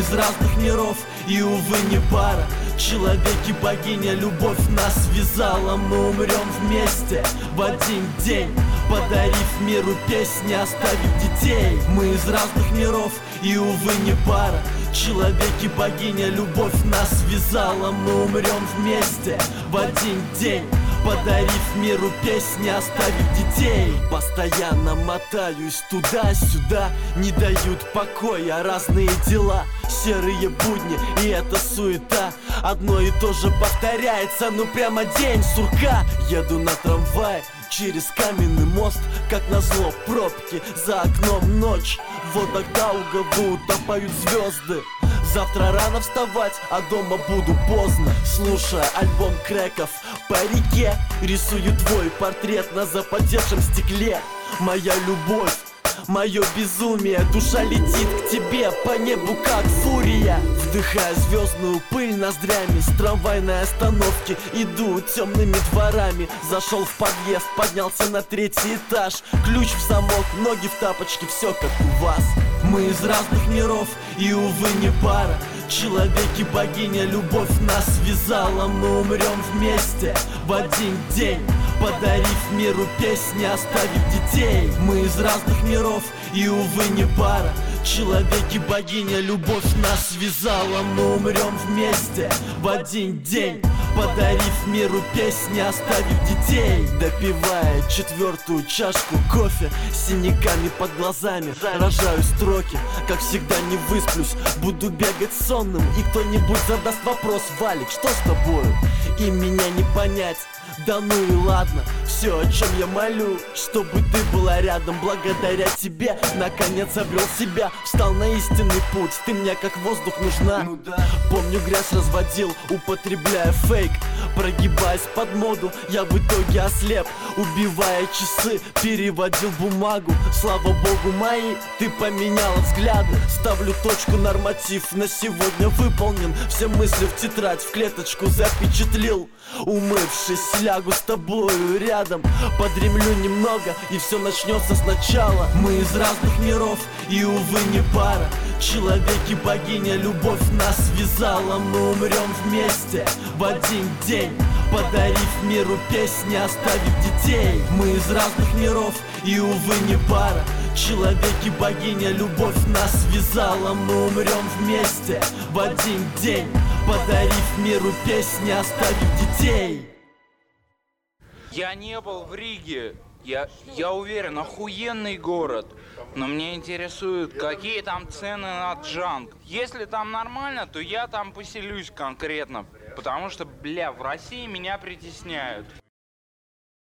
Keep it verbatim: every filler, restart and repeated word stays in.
из разных миров, и, увы, не пара. Человек и богиня, любовь нас связала. Мы умрем вместе в один день, подарив миру песни, оставив детей. Мы из разных миров, и, увы, не пара. Человек и богиня, любовь нас связала. Мы умрем вместе в один день, подарив миру песни, оставив детей. Постоянно мотаюсь туда-сюда, не дают покоя разные дела. Серые будни, и это суета. Одно и то же повторяется, ну прямо день сурка. Еду на трамвае через каменный мост, как назло пробки, за окном ночь. В водах Даугавы утопают звезды. Завтра рано вставать, а дома буду поздно. Слушая альбом Крэков по реке, рисую твой портрет на запотевшем стекле. Моя любовь, мое безумие, душа летит к тебе по небу, как фурия. Вдыхая звездную пыль ноздрями, с трамвайной остановки иду темными дворами. Зашел в подъезд, поднялся на третий этаж. Ключ в замок, ноги в тапочки, все как у вас. Мы из разных миров, и, увы, не пара. Человек и богиня, любовь нас связала. Мы умрем вместе в один день, подарив миру песни, оставив детей. Мы из разных миров, и, увы, не пара. Человек и богиня, любовь нас связала. Мы умрем вместе в один день, подарив миру песни, оставив детей. Допивая четвертую чашку кофе, с синяками под глазами рожаю строки. Как всегда не высплюсь, буду бегать сонным, и кто-нибудь задаст вопрос: Валик, что с тобою? И меня не понять. Да ну и ладно, все, о чем я молю, чтобы ты была рядом. Благодаря тебе наконец обрел себя, встал на истинный путь. Ты мне как воздух нужна. Ну да. Помню, грязь разводил, употребляя фейк. Прогибаясь под моду, я в итоге ослеп. Убивая часы, переводил бумагу. Слава богу, мои, ты поменяла взгляды. Ставлю точку, норматив на сегодня выполнен. Все мысли в тетрадь, в клеточку запечатлил. Умывшись, лягу с тобою рядом, подремлю немного, и все начнется сначала. Мы из разных миров, и, увы, не пара. Человек и богиня, любовь нас связала. Мы умрем вместе в один день, подарив миру песни, оставив детей. Мы из разных миров, и, увы, не пара. Человек и богиня, любовь нас связала. Мы умрем вместе в один день, подарив миру песни, оставив детей. Я не был в Риге. Я, я уверен, охуенный город. Но мне интересует, какие там цены на джанг. Если там нормально, то я там поселюсь конкретно. Потому что, бля, в России меня притесняют.